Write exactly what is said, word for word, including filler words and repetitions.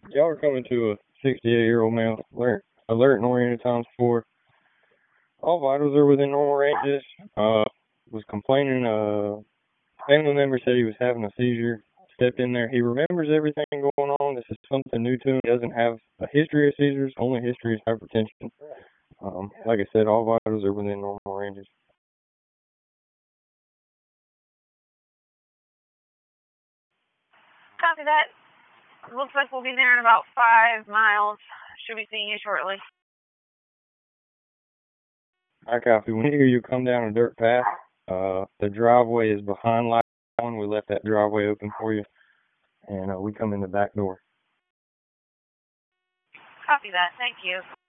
Y'all are coming to a sixty-eight-year-old male, alert, alert and oriented times four. All vitals are within normal ranges. Uh, was complaining, uh, family member said he was having a seizure. Stepped in there. He remembers everything going on. This is something new to him. He doesn't have a history of seizures. Only history is hypertension. Um, like I said, all vitals are within normal ranges. Copy that. Looks like we'll be there in about five miles. Should be seeing you shortly. I copy. When you hear you come down a dirt path, uh, the driveway is behind line one. We left that driveway open for you, and uh, we come in the back door. Copy that. Thank you.